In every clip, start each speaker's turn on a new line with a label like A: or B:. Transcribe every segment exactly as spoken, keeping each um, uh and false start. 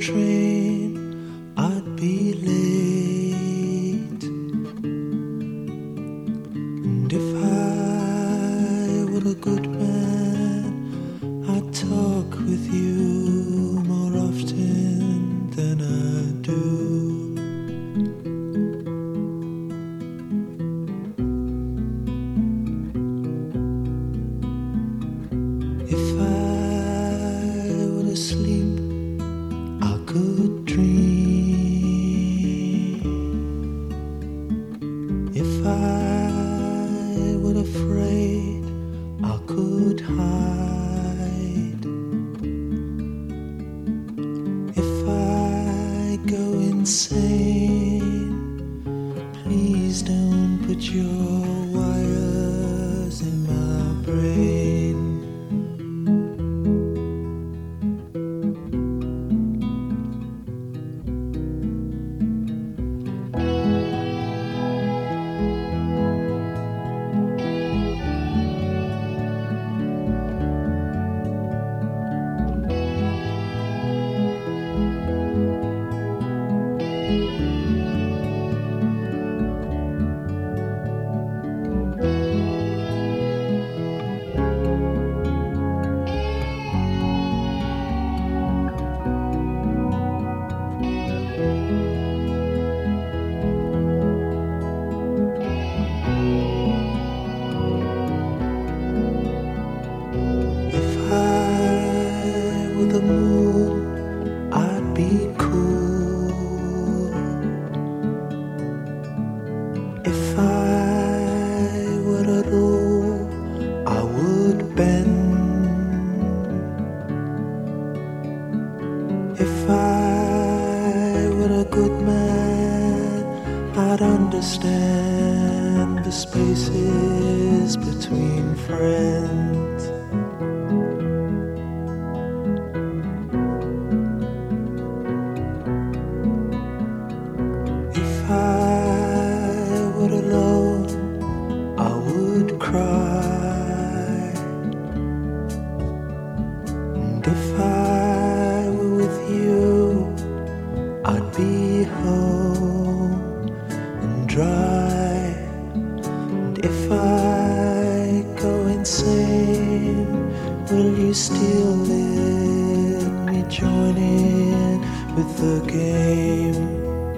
A: train, I'd be late. And if I were a good man, I'd talk with you more often than I do. If I were asleep, I could dream. If I were afraid, I could hide. If I go insane, please don't put your wires in my brain. The moon, I'd be cool. If I were a rule, I would bend. If I were a good man, I'd understand the spaces between friends. If I were alone, I would cry. And if I were with you, I'd be home and dry. And if I go insane, will you still let me join in with the game?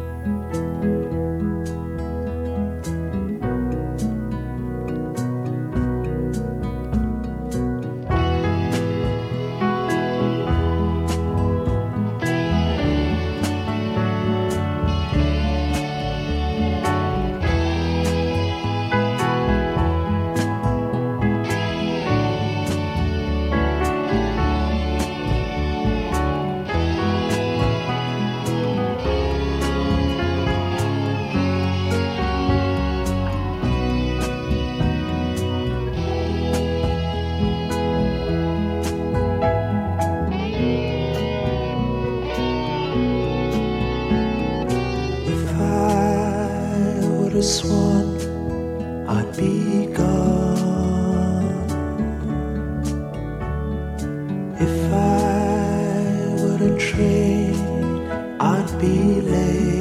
A: A swan, I'd be gone. If I were a train, I'd be late.